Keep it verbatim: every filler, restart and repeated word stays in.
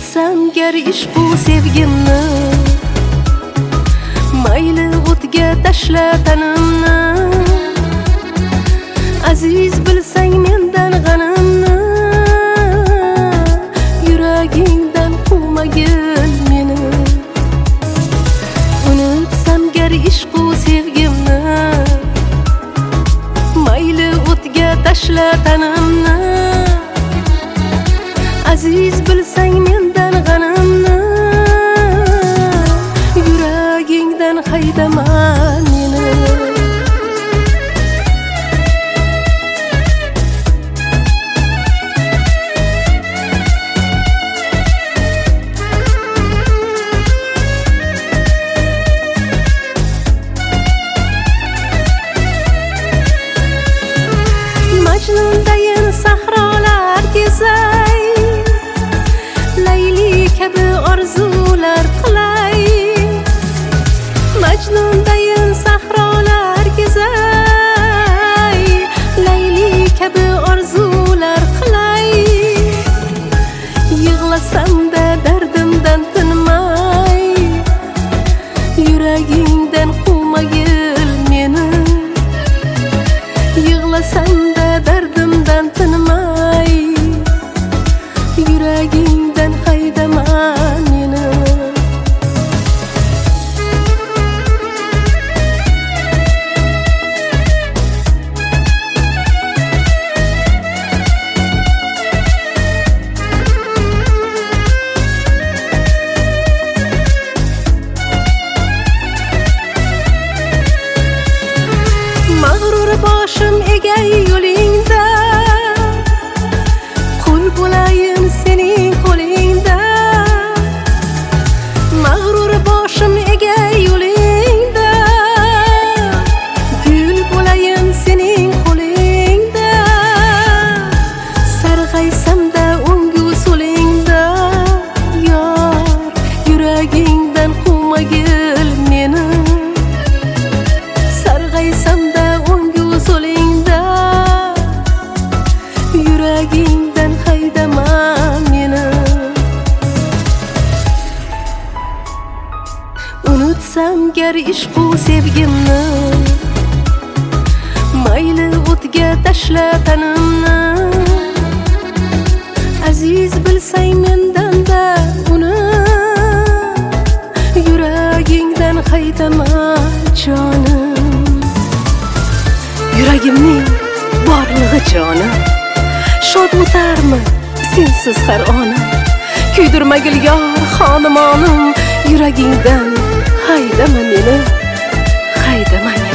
unutsam gar ish bu sevgimni, mayli o'tga tashla tanimni. Aziz bilsang mendan g'animni, yuragingdan quvmagil meni. Unutsam gar ish bu sevgimni, mayli o'tga tashla tanimni. Aziz bilsang mendan g'animni, yuragingdan haydama meni. Majnundayin sahrolar kezay, Layli kabi orzular qilay. Majnundayin sahrolar kezay, Layli kabi orzular qilay. Yig'lasam-da dardimdan tinmay, yuragingdan quvmagil meni. Yig'lasam-da dardimdan tinmay, yuragingdan haydama meni. Mag'rur boshim egay yo'lingda, qul bo'layin sening qo'lingda. Mag'rur boshim egay yo'lingda, gul bo'layin sening qo'lingda. Sarg'aysam-da o'ngu so'lingda, yor yuragingdan quvmagil meni. Sarg'aysam-da o'ngu so'lingda, yuragingdan haydama meni. Unutsam gar ish bu sevgimni, mayli o'tga tashla tanimni. Aziz bilsang mendan-da uni, yuragingdan haydama jonim. Yuragimning borlig'i jonim, shod o'tarmi sensiz har onim. Kuydirmagil yor xonimonim, yuragingdan haydama meni, haydama meni.